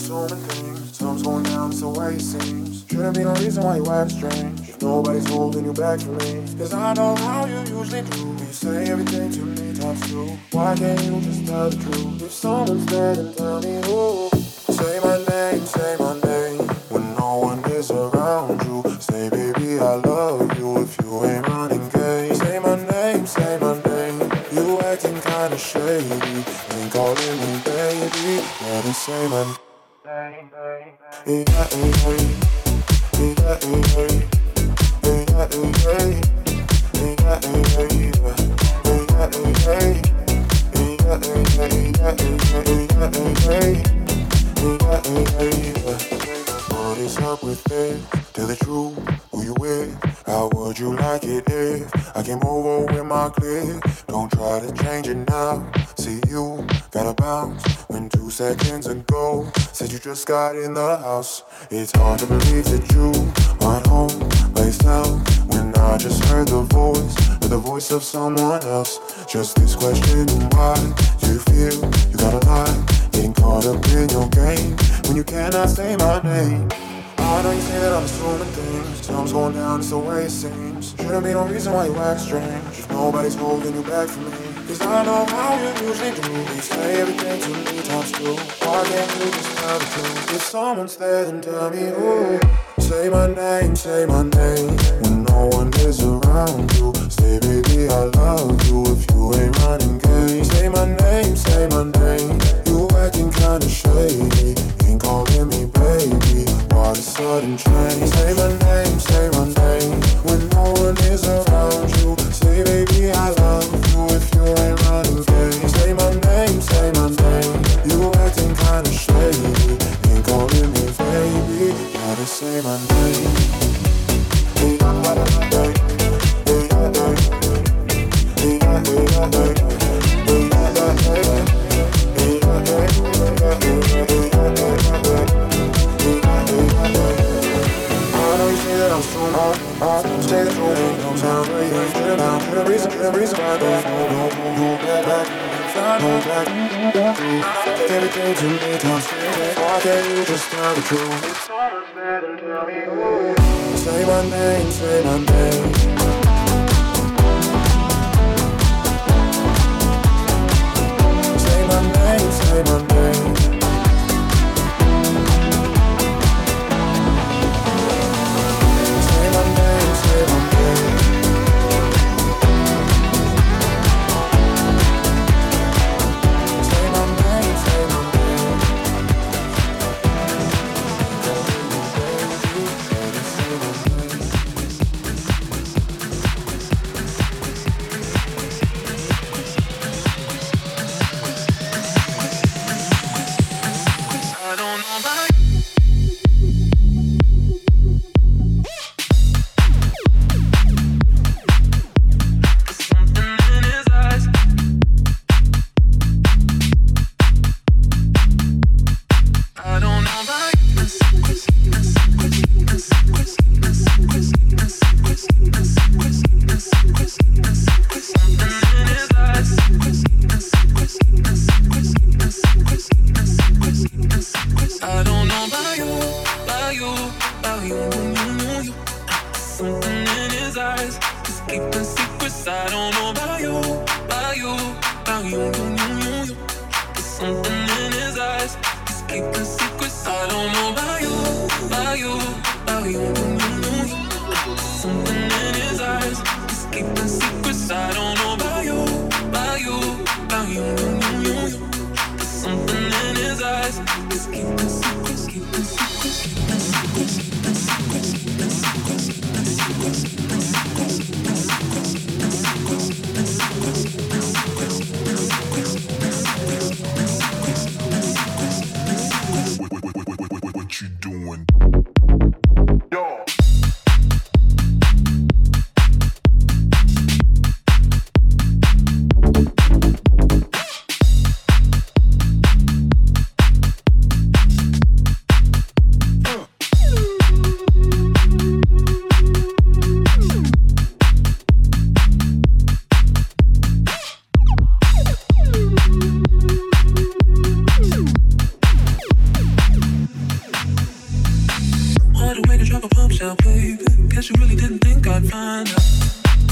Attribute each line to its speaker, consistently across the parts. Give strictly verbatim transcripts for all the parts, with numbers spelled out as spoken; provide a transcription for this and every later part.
Speaker 1: assuming things. Something's going down, it's the way it seems. Shouldn't be no reason why you act strange. If nobody's holding you back from me. Cause I know how you usually do. You say everything to me times two. Why can't you just tell the truth? If someone's there, then tell me who. Say my name, say my name. When no one is around you. Say baby I love you if you ain't running game. Say my name, say my name. You acting kinda shady. Ain't calling me baby. Better say my name. Hey, hey, hey, hey. Hey, hey, hey, hey. Hey, hey, hey, hey. Hey, hey, hey, hey. Hey, hey, hey, hey. Hey, hey, hey, hey, hey. What is up with it? Tell the truth, who you with? How would you like it if I came over with my clique? Don't try to change it now. See you gotta bounce when two seconds ago said you just got in the house. It's hard to believe that you went home by yourself when I just heard the voice, heard the voice of someone else. Just this question, why do you feel you gotta lie? Getting caught up in your game when you cannot say my name. I know you say that I'm assuming things. Something's going down, it's the way it seems. Shouldn't be no reason why you act strange. If nobody's holding you back from me. Cause I know how you usually do. You say everything to me times two. Why can't you just tell the truth? If someone's there, then tell me who. Say my name, say my name. When no one is around you. Say baby I love you if you ain't running game. Say my name, say my name. You acting kinda shady. Ain't calling me baby. Why the sudden change? Say my name, say my name. When no one is around you. Say baby I love you if you ain't running game. Say my name, say my name. You acting kinda shady. Ain't calling me baby. Gotta say my name. Hey, hey, hey, hey, hey, hey, hey, I know you say that I'm strong, I don't say the truth, don't sound right, you're down, the reason, the reason why I don't know, don't go back, back, no back, everything to me, times three, why can't you just tell the truth? It's almost better than tell me who. Say my name, say my name. Say my name, say my name. Say my name, say my name. Say my name, say my name. I don't know about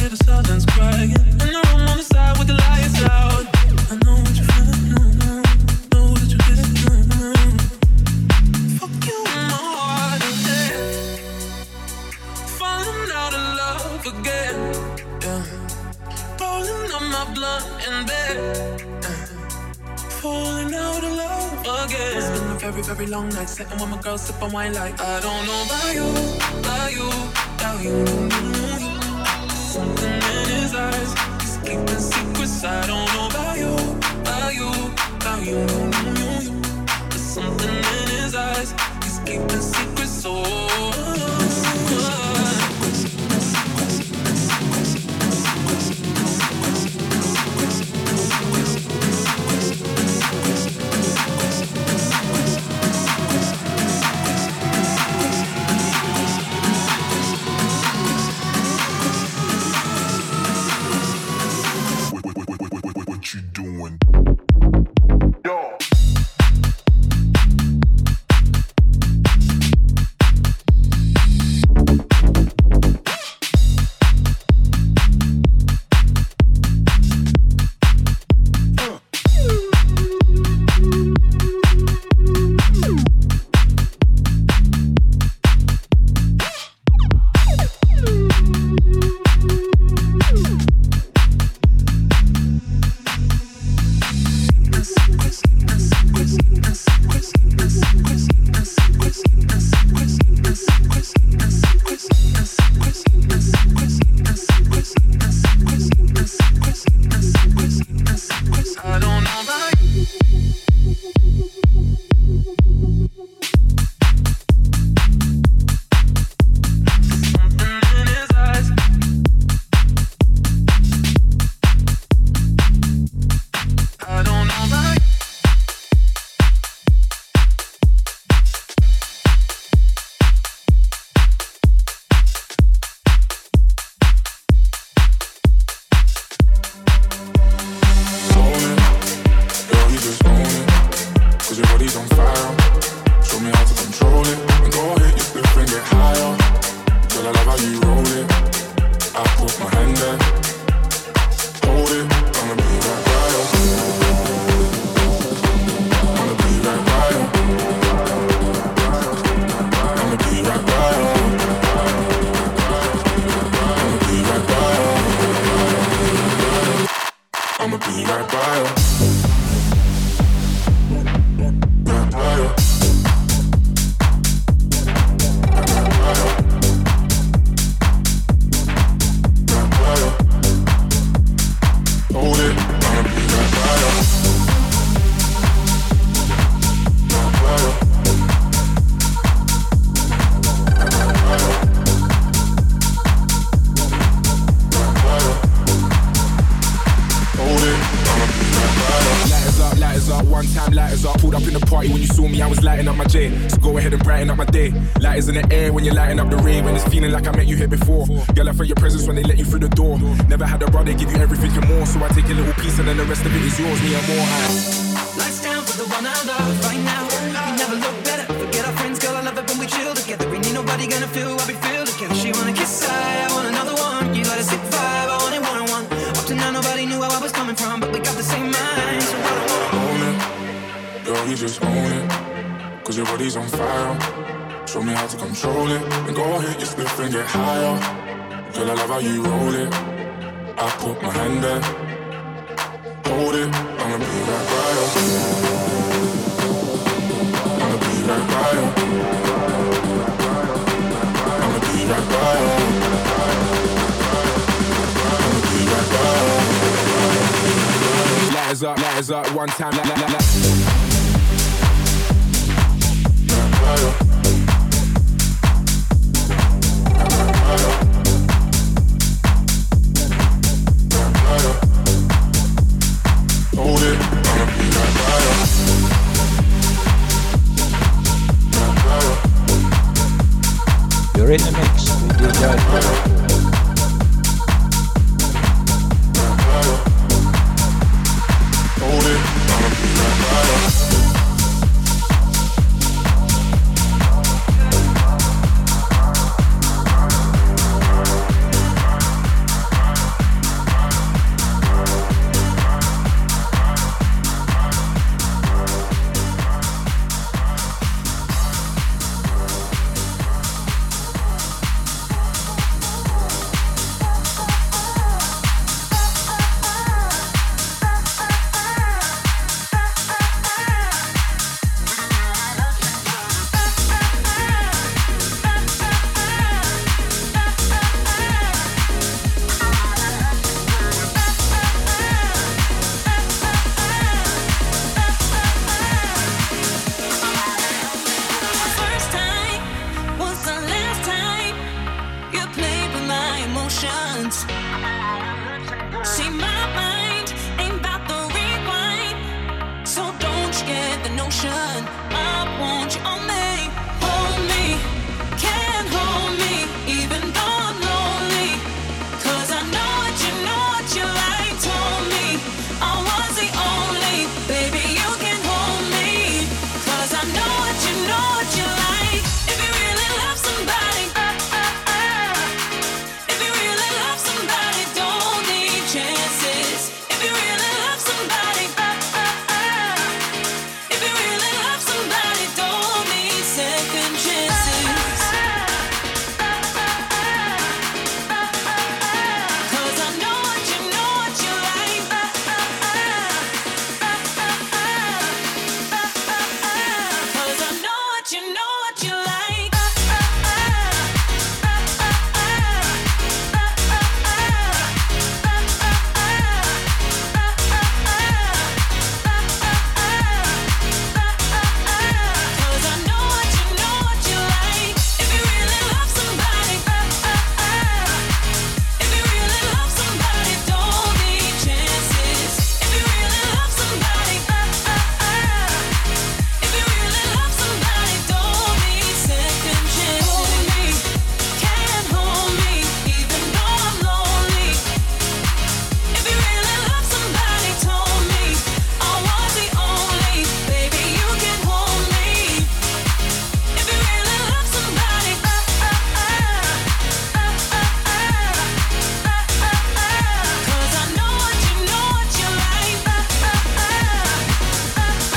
Speaker 1: hear the silence crying in the room on the side with the lights out. I know what you're feeling, mm-hmm. Know that you're getting, mm-hmm. Fuck you in my heart again. Falling out of love again, yeah. Rolling up my blunt in bed, yeah. Falling out of love again. It's been a very, very long night sitting with my girl sipping wine like I don't know about you, about you, about you, you. Something in his eyes, he's keeping secrets. I don't know about you, about you, about you, you. There's something in his eyes, he's keeping secrets. So
Speaker 2: up, lighters up, one time, la la la la. Hold it, I'ma be right by you. You're in the mix with D J Paul. Hold it, I'ma be right by you.
Speaker 3: emotions. See, my mind ain't about the rewind, so don't you get the notion. I want you on me, hold me, can't hold me, even though I'm lonely. 'Cause I know what you know what you like. Told me I was the only, baby, you can hold me. 'Cause I know what you know what you like. If you really love somebody, uh, uh, uh. If you really love somebody, don't need chances. If you really love somebody, uh, uh, uh. If you really love somebody, don't need second chances. 'Cause I know what you know what you like. 'Cause I know what you know what you like. Cause I know what you know what you like. If you really love somebody, if you really love somebody, don't need chances. If you really love somebody, if you really love somebody, don't need second chances. Hold me, can't hold me, even though I'm lonely. If you really love somebody, told me I was the only, baby, you can hold me. If you really love somebody, uh, uh, uh, uh, uh, uh, 'cause I know what you know what you like. Uh, uh, uh, uh,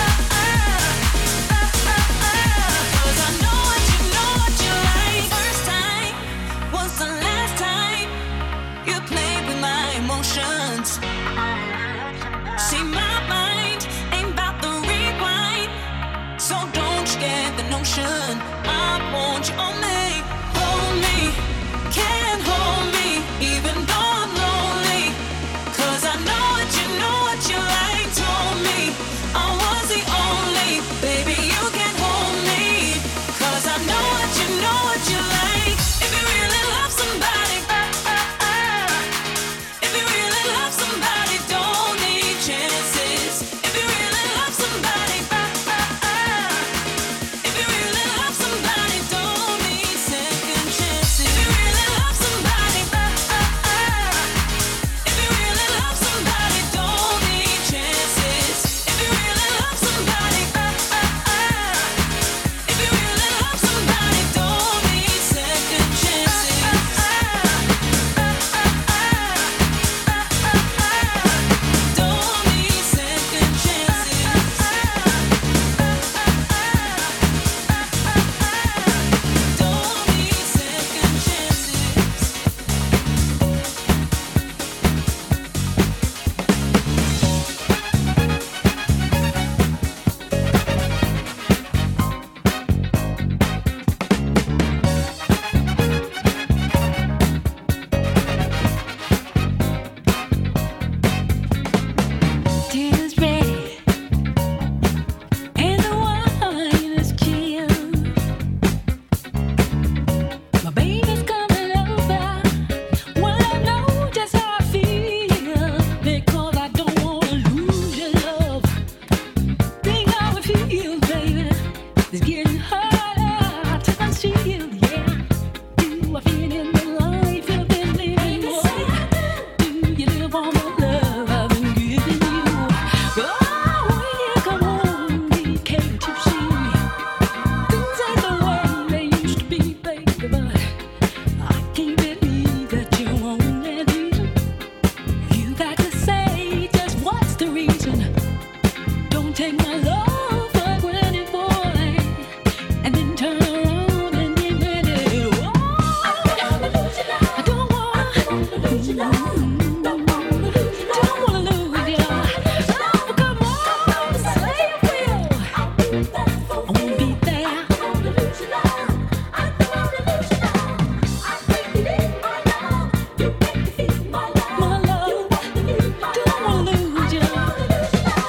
Speaker 3: uh, 'cause I know what you know what you like. First time was the last time you played with my emotions. See, my mind ain't about the rewind, so don't you get the notion. I want you on me, hold me, can't hold me, even though I'm lonely. 'Cause I know what you know what you like. Told me I was the only, baby, you can hold me. 'Cause I know what you know what you like. If you really love somebody, uh, uh, uh. If you really love somebody, don't need chances. If you really love somebody, uh, uh, uh. If you really love somebody, don't need second chances. If you really love somebody, uh, uh, uh. If you really love somebody, don't need chances. If you really love somebody, uh, uh, uh. If you really love somebody, don't need second chances. Don't need second chances. Don't need second chances.
Speaker 4: Dinner's ready and the wine is chilled. My baby's coming over. Well, I know just how I feel because I don't wanna lose your love. Think how it feels, baby. It's getting harder to conceal. Yeah, do I fit in the life you've been living? Do you live on the love I've been giving you? Oh, when you come home, you can't you see? Things ain't the way they used to be, baby, but I can't believe that you won't let me. You got to say just what's the reason. Don't take my love for granted, boy, and then turn around and demand it. Oh, I don't wanna lose your love. Don't wanna lose your love. Don't wanna lose you. Oh, come on, say you will. I won't be there. I don't wanna lose your love. I don't wanna lose your love. I think you need my love. You make me feel my love. My love. You make me feel my love. Don't wanna lose you. I don't wanna lose your love.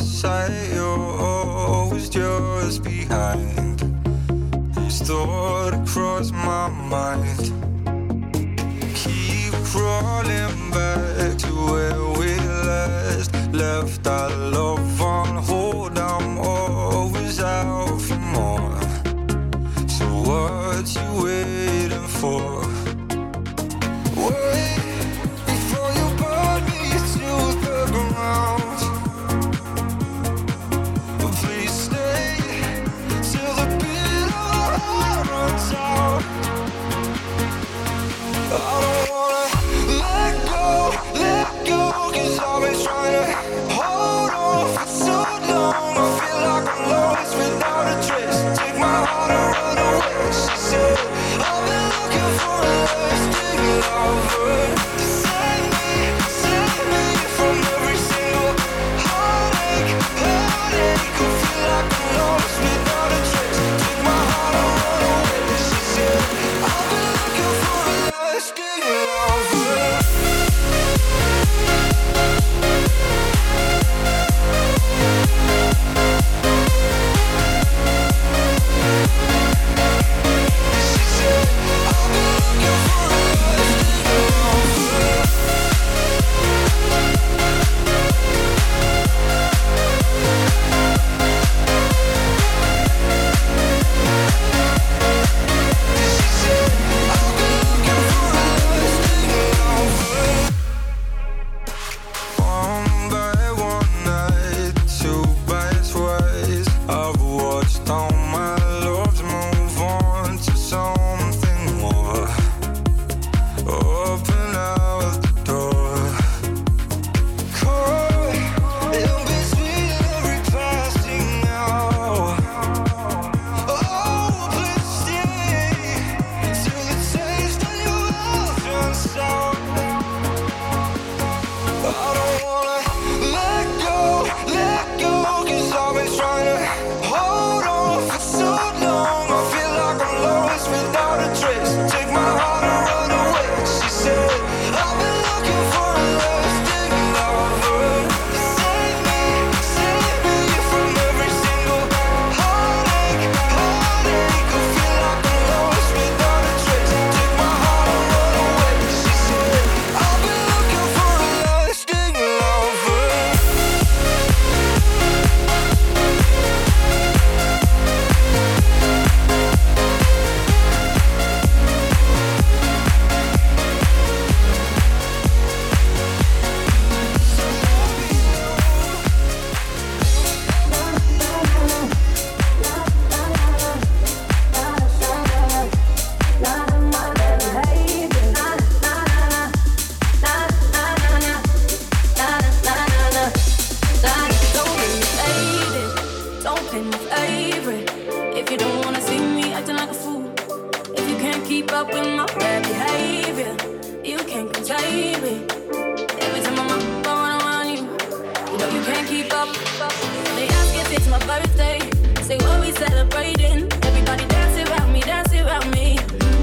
Speaker 1: sight, you're always just behind. This thought across my mind, keep crawling back to where we last left our love on hold. I'm always out for more. So what you waiting for? Wait before you burn me to the ground. Please stay till the beat of our heart runs out. I don't wanna let go, let go, cause I've been trying to hold on for so long. I feel like I'm lost without a trace. Take my heart and run away. She said, I've been looking for a lasting lover to save me, save me from every single heartache, heartache. I feel like I'm lost without a trace. Take my heart and run away. She said, I've been looking for a lasting lover. One by one night, two by twice, I've watched all my loves move on to something more. Open out the door, caught in between every passing hour. Oh, please stay till the taste of your love runs out. I don't wanna let go, let go, cause I've been trying to hold on for so long. I feel like I'm lost without a trace. Take my heart and run away. She said, I've been looking for a lasting lover to save me, save me from every single heartache, heartache. I feel like I'm lost without a trace. Take my heart and run away. She said, I've been looking for a lasting lover.
Speaker 4: Don't play my favorite. If you don't wanna see me acting like a fool, if you can't keep up with my bad behavior, you can't contain me. Every time I'm up, going around you, you know you can't keep up. They ask if it's my birthday, say what we celebrating. Everybody dance around me, dance around me.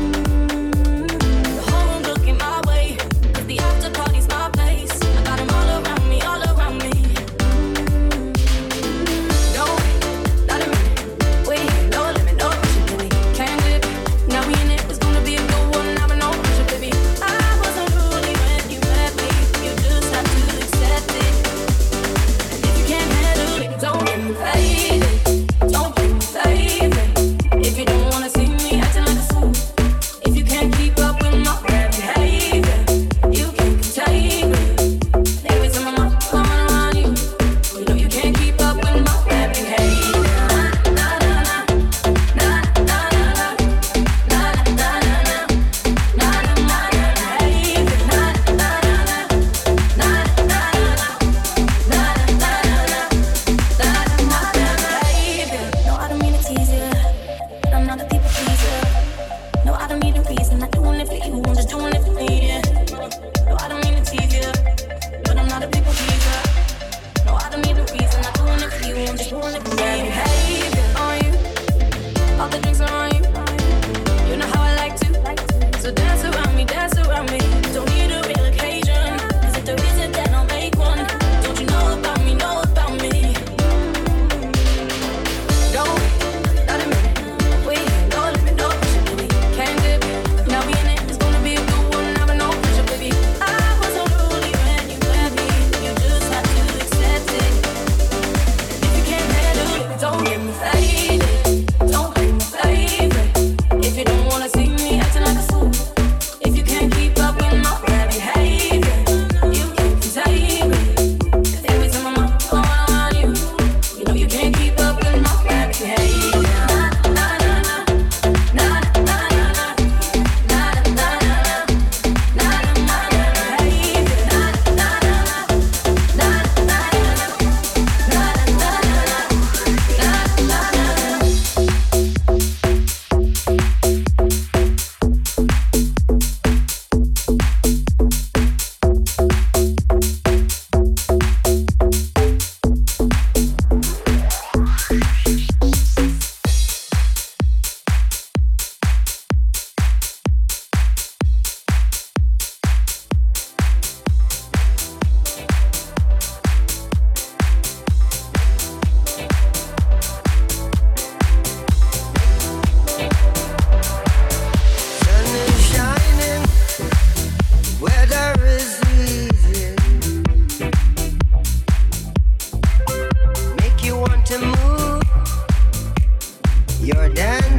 Speaker 4: The whole room looking my way, 'cause the after party's my place. I got 'em all around me, all around me. No, not a minute. Wait, no limit, no pressure, baby. Can't dip. Now we in it, it's gonna be a good one. Never no pressure, baby. I wasn't ruly when you met me. You just have to accept it. And if you can't handle it, don't get me faded. Don't get me faded.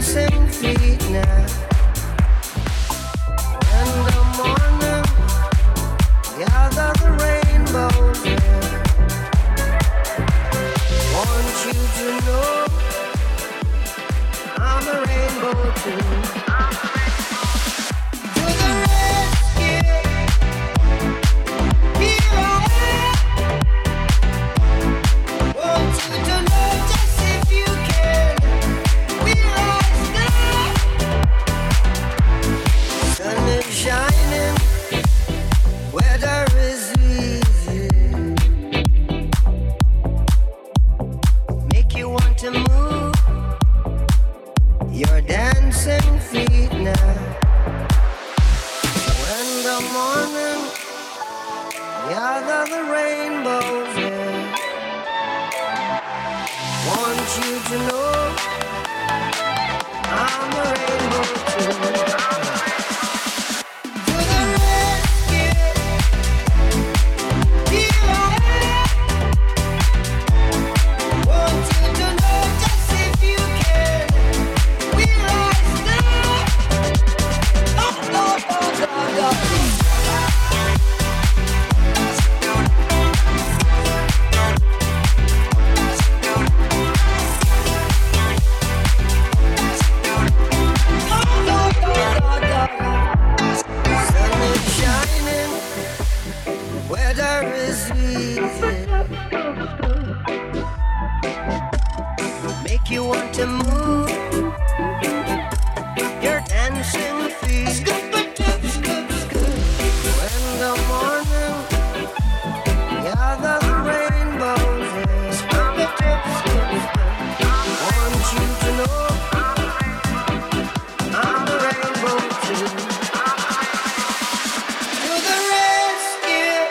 Speaker 5: dancing feet now. In the morning, gather the rainbows in. Want you to know I'm a rainbow too. To the rescue, here I am. Want you to know just if you can. Realize that sun is shining, weather is easy. Make you want to move your dancing feet now. When the morning gather the rainbows in. Want you to know I'm a rainbow too. To the rescue, here I am. Want you to know just if you can. Realize that. Oh, oh, oh, oh, oh. Sun is shining, weather is easy. Make you want to move your dancing feet. When the morning gather the rainbows in. Want you to know I'm a rainbow too. To the rescue,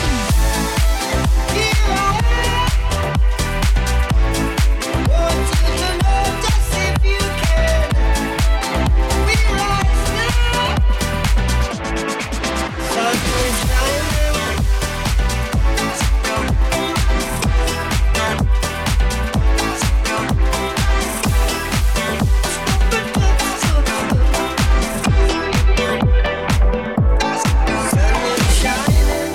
Speaker 5: here I am. Want you to know just if you can. Realize that sun is shining. Sun is shining.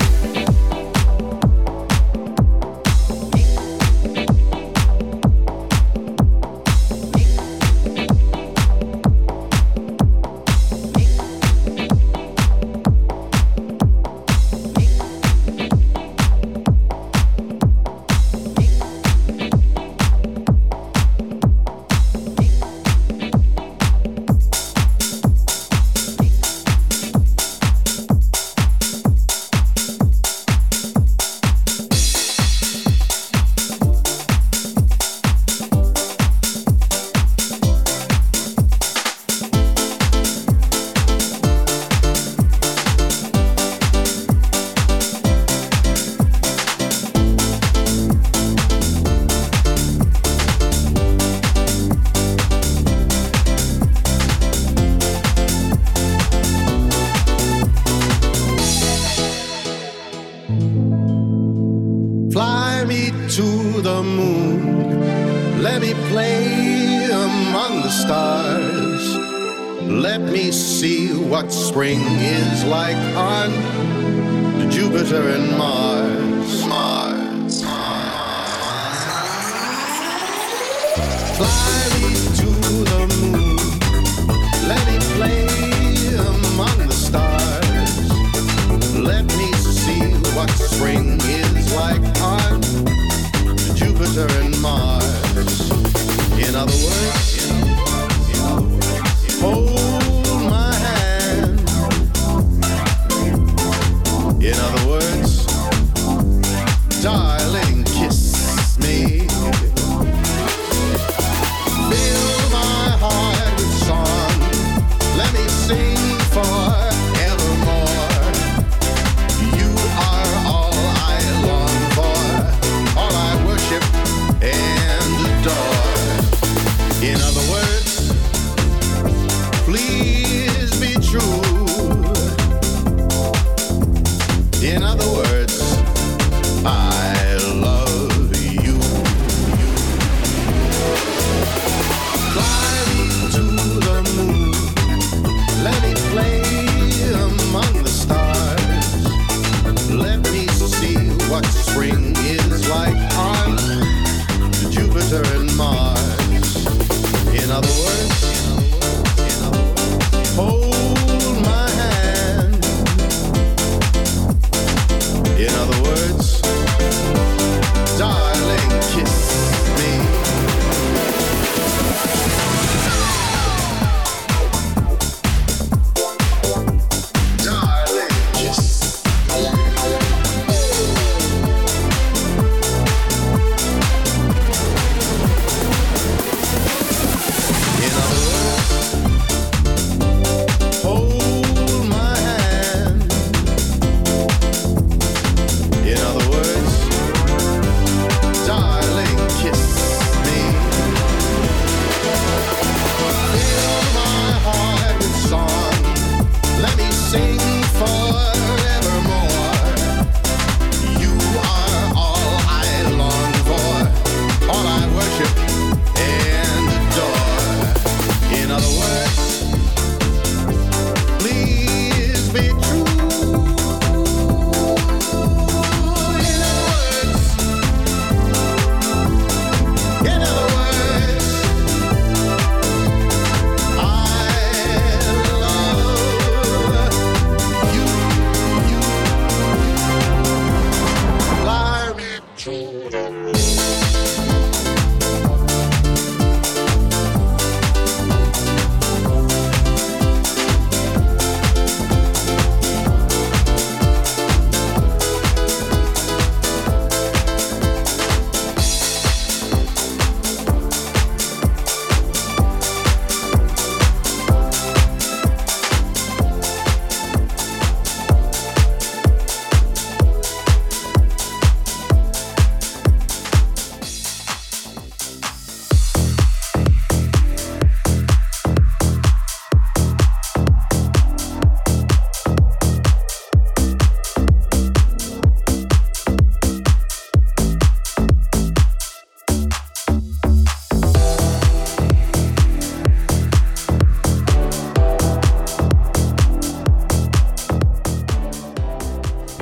Speaker 6: Fly me to the moon. Let me play among the stars. Let me see what spring is like on Jupiter and Mars. Mars. Fly me to the moon. Let me play among the stars. Let me see what spring is like on Jupiter and Mars. In other words, hold my hand. In other words, darling, kiss me. Fill my heart with song. Let me sing forevermore. You are all I long for, all I worship and adore. In other words,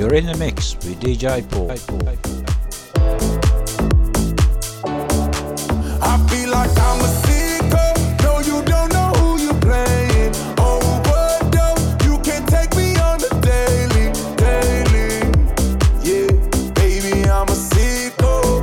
Speaker 2: You're in the mix with D J Paul.
Speaker 1: I feel like I'm a sicko. No, you don't know who you playing. Overdose, you can take me on the daily, daily. Yeah, baby, I'm a sicko.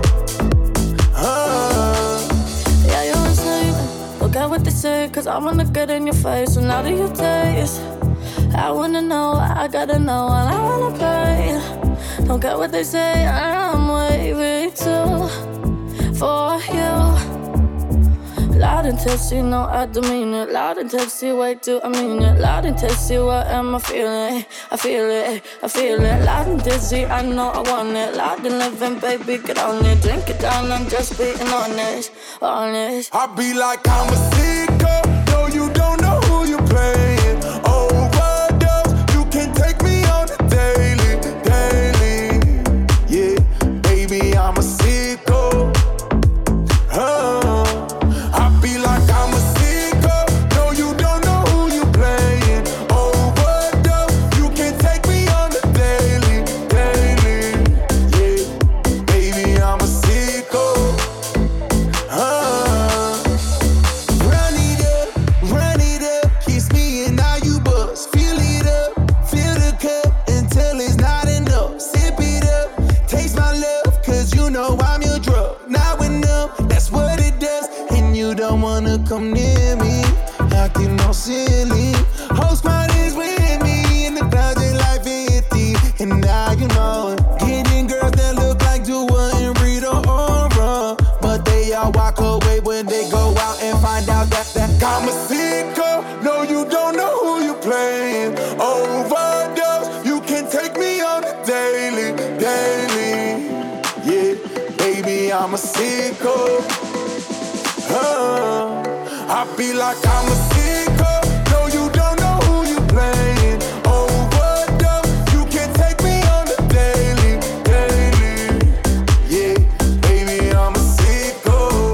Speaker 1: Uh.
Speaker 7: Yeah, you're insane. Look at what they say, cause I wanna get in your face. So now that you taste, I wanna know, I gotta know, and I wanna play. Don't care what they say, I'm way, way too for you. Loud and testy, no, I do mean it. Loud and testy, wait till I mean it. Loud and testy, what am I feeling? I feel it, I feel it. Loud and dizzy, I know I want it. Loud and living, baby, get on it. Drink it down, I'm just being honest, honest.
Speaker 1: I be like I'm a sicko. No, you don't know who you playing. Overdose, you can take me on the daily, daily. Yeah, baby, I'm a sicko. Uh. I feel like I'm a sicko. No, you don't know who you playing. Overdose, you can take me on the daily, daily. Yeah, baby, I'm a sicko. Uh, run it up, run it up, kiss me and now you bust. Fill it up, fill the cup until it's not enough. Sip it up, taste my love, cause you know I'm your drug. Now enough, that's what it does. And you don't wanna come near me, acting all silly. Whole squad is with me, and the clouds ain't like fifty. And now you know it. Getting girls that look like Dua and Rita Ora, but they all walk away when they go out and find out that that I'm a sicko. No, you don't know who you playing. Overdose, you can take me on the daily, daily. Yeah, baby, I'm a sicko. Uh, I feel like I'm a sicko. No, you don't know who you playing. Overdose, you can take me on the daily, daily. Yeah, baby, I'm a sicko.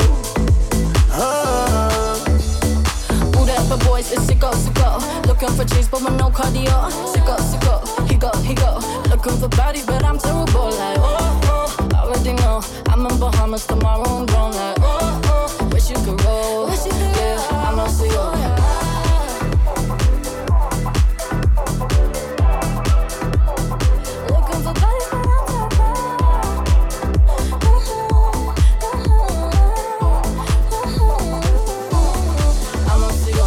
Speaker 1: Uh.
Speaker 7: Whatever boys, it's sicko, sicko. Looking for cheese, but with no cardio. Sicko, sicko, he go, he go. Looking for body, but I'm terrible. Like, oh, oh, I already know. I'm in Bahamas tomorrow, I'm grown. Like, oh, oh, wish you could roll. Yeah, I'm a sicko. Looking for body, but I'm terrible. I'm a sicko.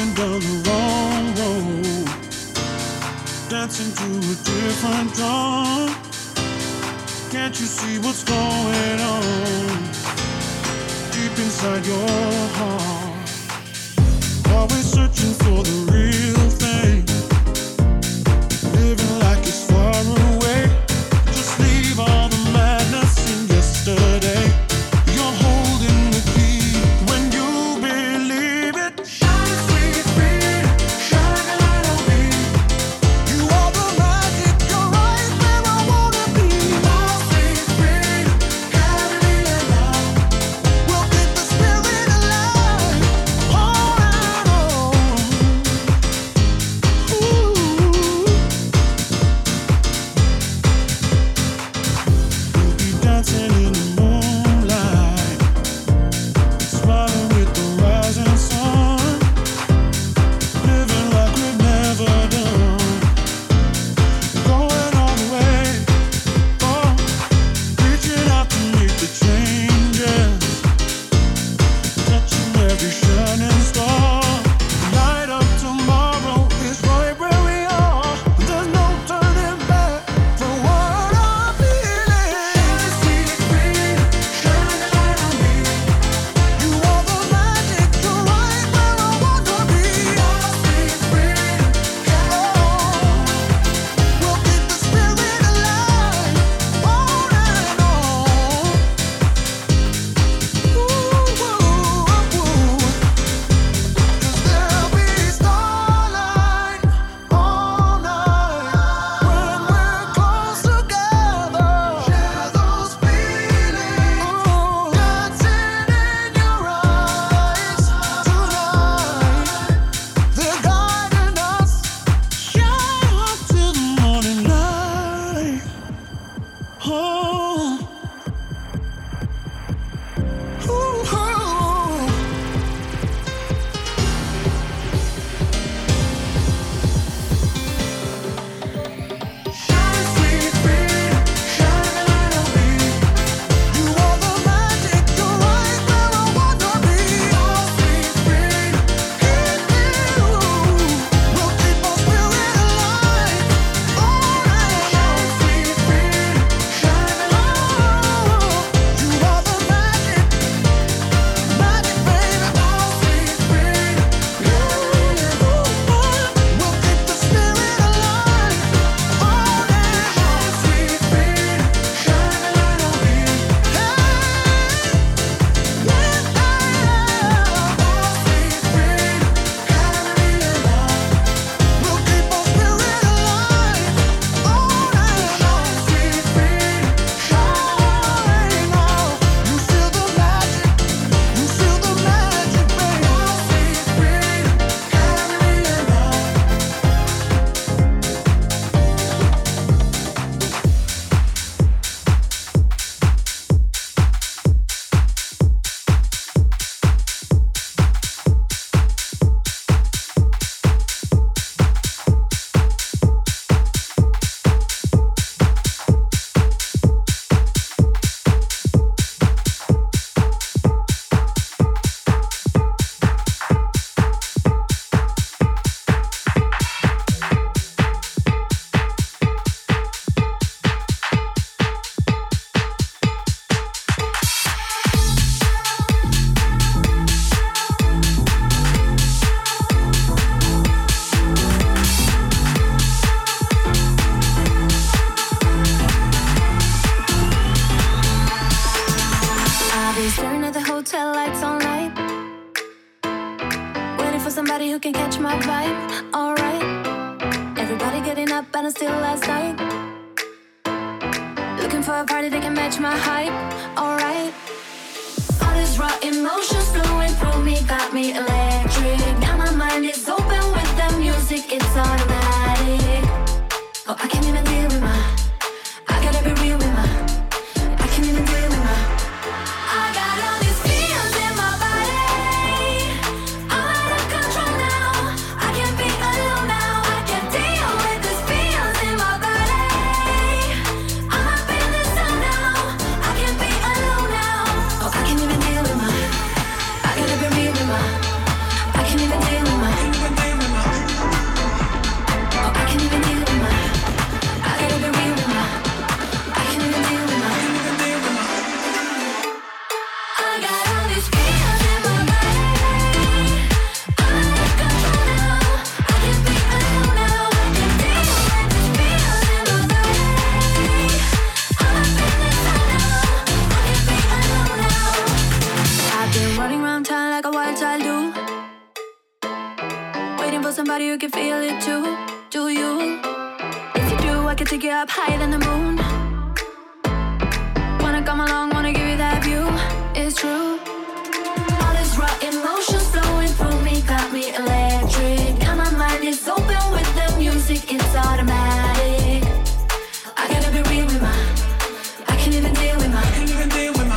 Speaker 8: going down the wrong road, dancing to a different drum. Can't you see what's going on deep inside your heart? Always searching for the real thing, living like it's far away. Just leave all the madness in yesterday. You're holding the key when you believe it. Shine, sweet freedom, shine a light on me. You are the magic, you're right where I wanna be. Oh, sweet freedom, carry me along. We'll keep the spirit alive, on and on. Ooh. We'll be dancing in the moonlight, smiling with the rising sun, living like we've never done, going all the way, oh, reaching out to meet the changes, touching every shining star. The light of tomorrow is right where we are. There's no turning back from what I'm feeling. Shine, sweet freedom, shine a light on me. You are the magic, you're right where I wanna be. Oh, sweet freedom, come on. We'll keep the spirit alive, on and on. Ooh, ooh, ooh. 'Cause there'll be starlight all night when we're close together. Share those feelings, dancing in your eyes tonight. They're guiding us, shine up till the morning light. Oh, ooh, ooh. Shine, sweet freedom, shine a light on me. You are the magic, you're right where I wanna be. Oh, sweet freedom, keep me you. We'll keep our spirit alive, on and on. Sweet freedom, shine a light on. You are the magic, magic baby. Oh, sweet freedom, yeah, yeah. We'll keep the spirit alive, on and on. Sweet freedom, shine a light on me. Hey, yeah, yeah. Oh, sweet freedom, carry me along. We'll keep our spirit alive, on and on. Sweet freedom, shine now. You feel the magic, you feel the magic, baby. Oh, sweet freedom, carry me along.
Speaker 7: I've been staring at the hotel lights all night, waiting for somebody who can catch my vibe. Alright, everybody getting up and it's still last night, looking for a party that can match my hype. Alright, all these raw emotions flowing through me got me electric. Now my mind is open with the music, it's automatic. Oh, I can't even deal with my, I gotta be real with my, I can't even deal with my. I got all these feels in my body. I'm out of control now. I can't be alone now. I can't deal with these feels in my body. I'm up in the sun now. I can't be alone now. Oh, I can't even deal with my, I gotta be real with my, I can't even deal for somebody who can feel it too. Do you? If you do, I can take you up higher than the moon. Wanna come along, wanna give you that view. It's true. All this raw emotions flowing through me got me electric. Now my mind is open with the music, it's automatic. I gotta be real with my, I can't even deal with my, I can't even deal with my.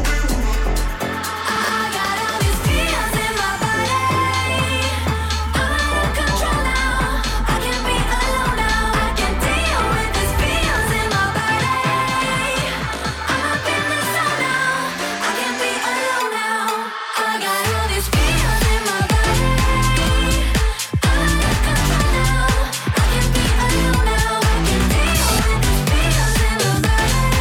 Speaker 7: I got all these feels in my body. I'm out of control now. I can't be alone now. I can deal with these feels in my body. I'm up in the sun now. I can't be alone now. I got all these feels in my body. I'm out of control now. I can't be alone now. I can deal with these feels in my body. I'm up in the sun now. I can't be alone now.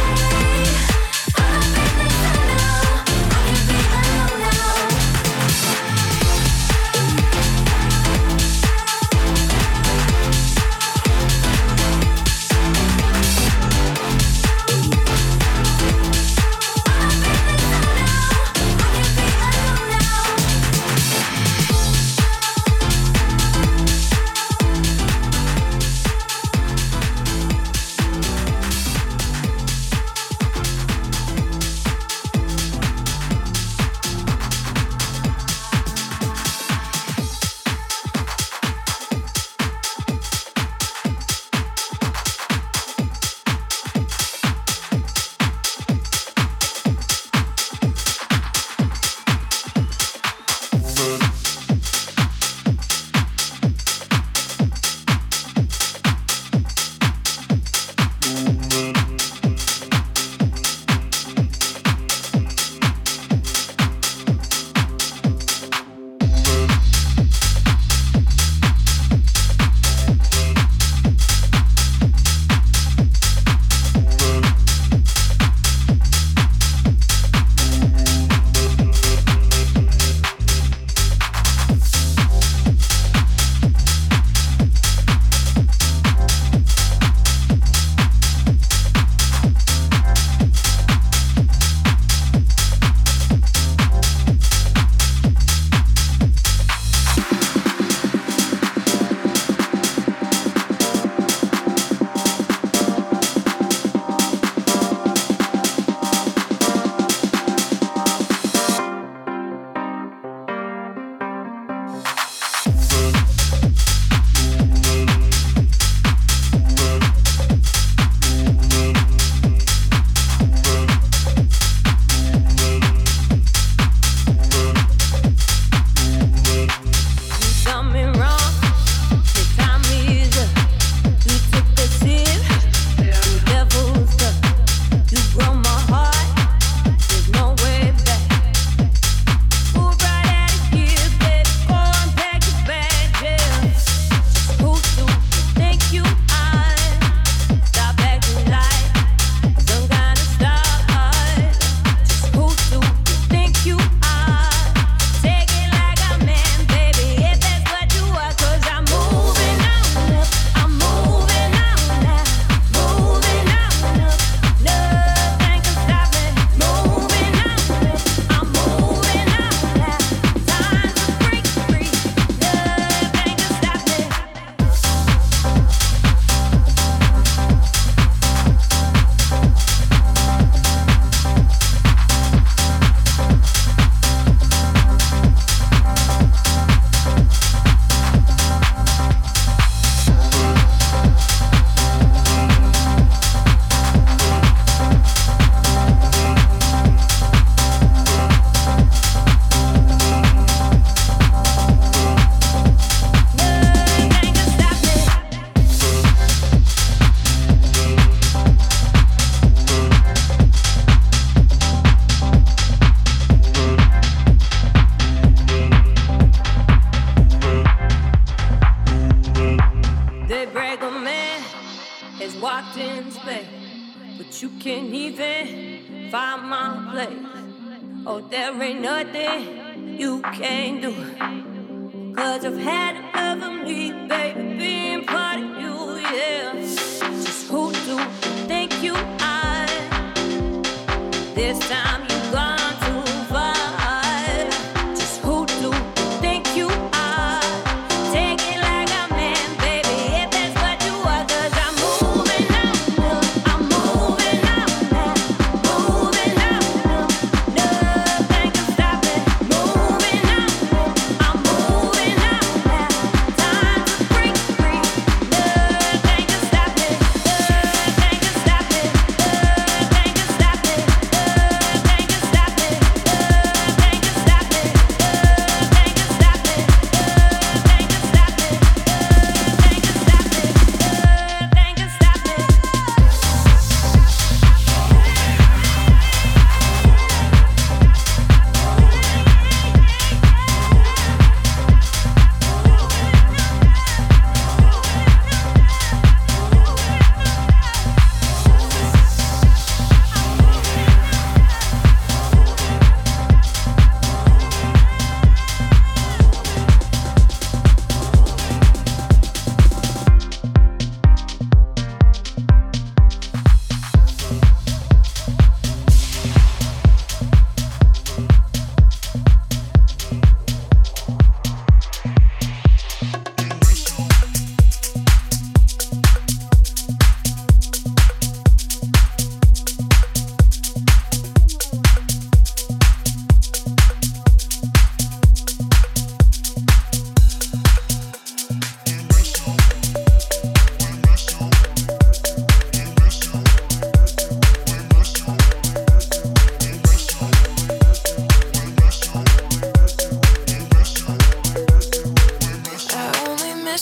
Speaker 7: Something wrong. The time is up. You took a sip. You devil's stuff. You broke my heart. There's no way back. Move right out of here, baby. Go and pack your bags, yeah. Who do you think you are? Stop acting like some kind of star. Just who do you think you are? Take it like a man, baby. If that's what you are, 'cause I'm moving on up. I'm moving on now. Moving on up. Nothing can stop me. Moving on up. I'm moving on now. Time to break free. Nothing can stop me. Nothing can stop me. The breaker man has walked in space, but you can't even find my place. Oh, there ain't nothing you can't do. 'Cause I've had enough of me, baby, being part of you, yeah. Just who do you think you are? This time you've gone too far. Just who do you think you are? Take it like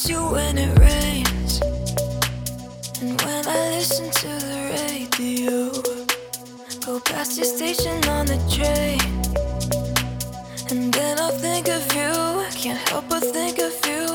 Speaker 7: miss you when it rains. And when I listen to the radio, go past your station on the train. And then I'll think of you, can't help but think of you.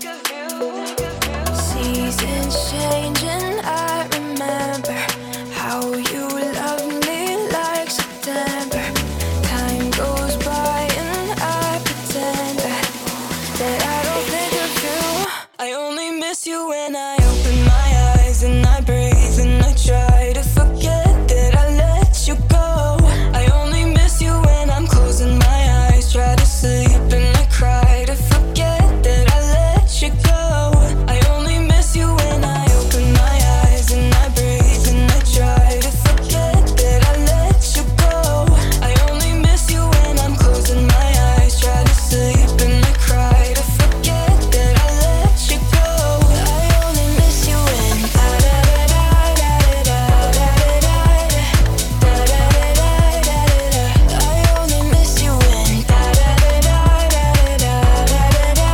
Speaker 7: Seasons changing, I remember how you loved me like September. Time goes by and I pretend that, that I don't think of you. I only miss you when I open my eyes and I breathe and I try to forget that I let you go. I only miss you when I'm closing my eyes, try to sleep and I cry to forget that I let you go. I only miss you when I open my eyes and I breathe and I try to forget that I let you go. I only miss you when I'm closing my eyes, try to sleep and I cry to forget that I let you go. I only miss you when da da da da da da da da da da da da. I only miss you when da da da da da da da da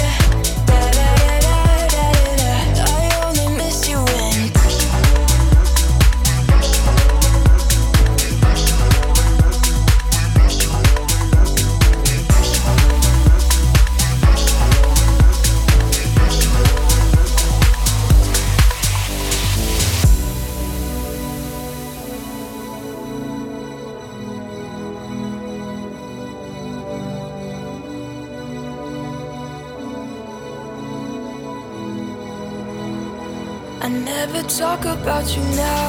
Speaker 7: da. I only miss you when. I never talk about you now.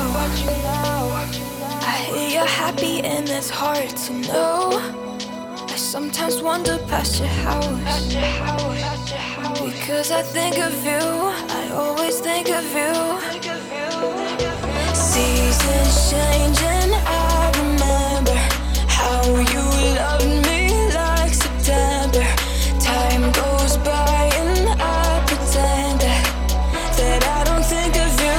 Speaker 7: I hear you're happy and it's hard to know. I sometimes wander past your house because I think of you. I always think of you. Seasons changing, I remember how you loved me like September. Time goes by and I pretend that, that I don't think of you.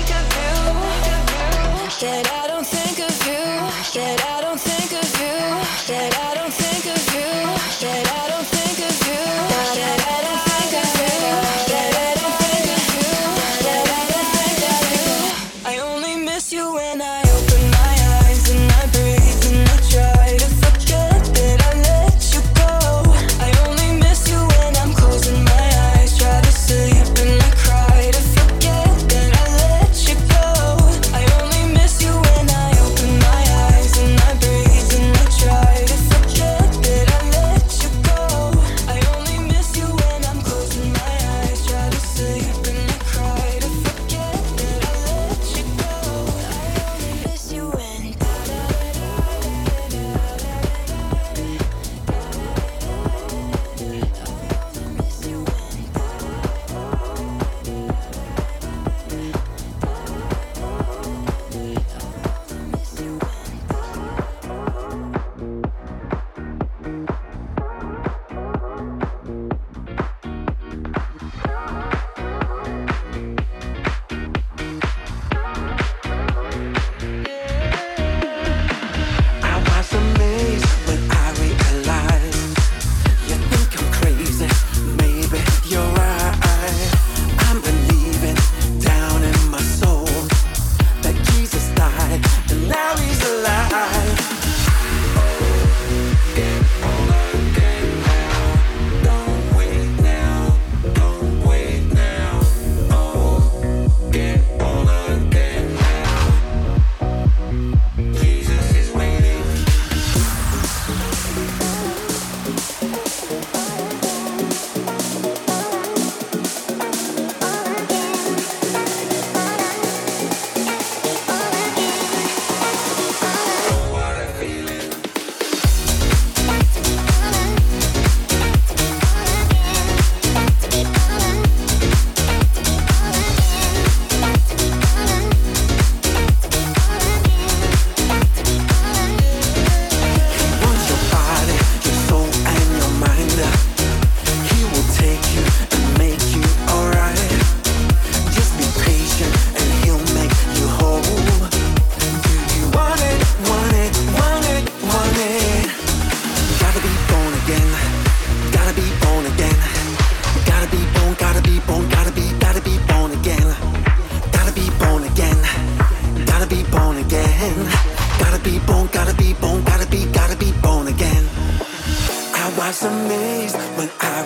Speaker 7: That I don't think of you. That I don't think of you. That I don't think of you. That I don't think of you. That I don't think of you. That I don't think of you. That I don't think of you. I only miss you when I open my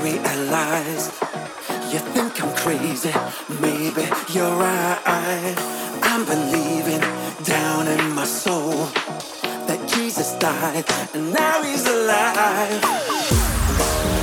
Speaker 9: realized you think I'm crazy. Maybe you're right. I'm believing down in my soul that Jesus died and now he's alive.